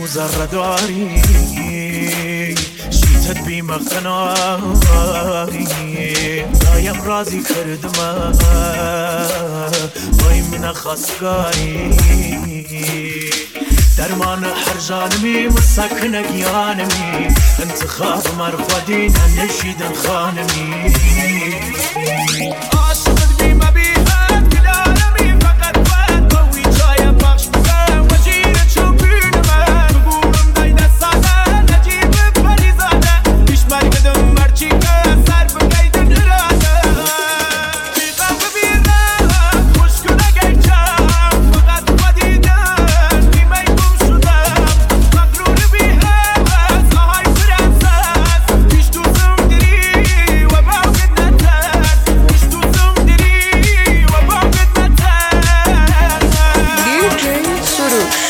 ذره داری شیتت بی مقناری دایم راضی کردم وای من خواستگاری درمان هر جانمی مسکن گیانمی انتخاب مرخودی ننشیدن خانمی عاشقت بی مبیهت کل عالمی فقط باید قوی جای بخش بگم وجیر چوبین من بگورم دای دستاده نجیب پریزاده پیش مرگدم مرچی که سر بگیدن اراده بیقا ببینم خوش کنه گیچم فقط خودیدن بیمه گم شدم مغرور بی هوس آهای فرنسس پیش دوزم دری و باقت نترس پیش دوزم دری و باقت نترس DJ سروش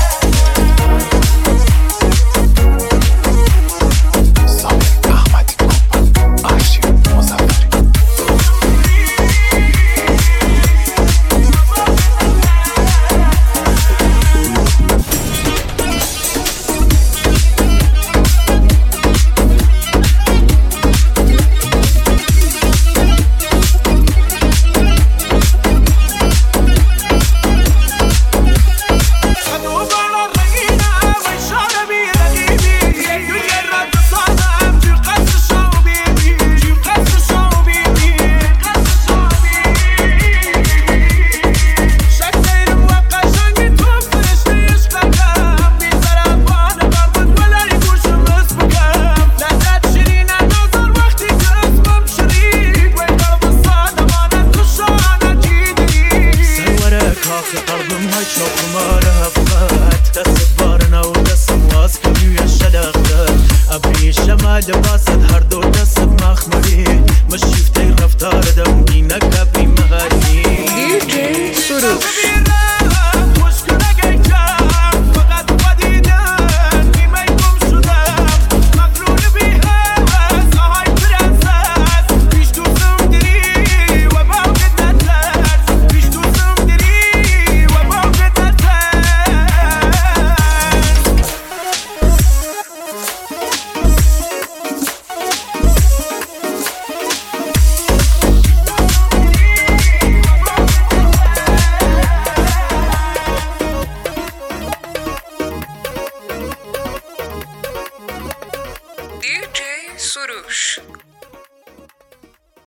سامر احمدی کوپا عاشق مزفری خطوبان الرقينا وإشارة برقيبي يجرب تصادم في قصر شوبيبي في قصر شوبيبي شكل موقع شنقي توفرش يشتغل بزرابان غربت ولا يقوش مسبقام لا زاد شرينا نظر وقتي كاسمم شريك وين قلب الصادم أنا تخشانا جيدي سورك آخي قلب ما تشوف مرة فات دست بارنا ودست مواس كبير شلخت أبري شمال باسد هر دو دست مخمري مش شفتي رفتار دمي نكبي مغني DJ سروش DJ سروش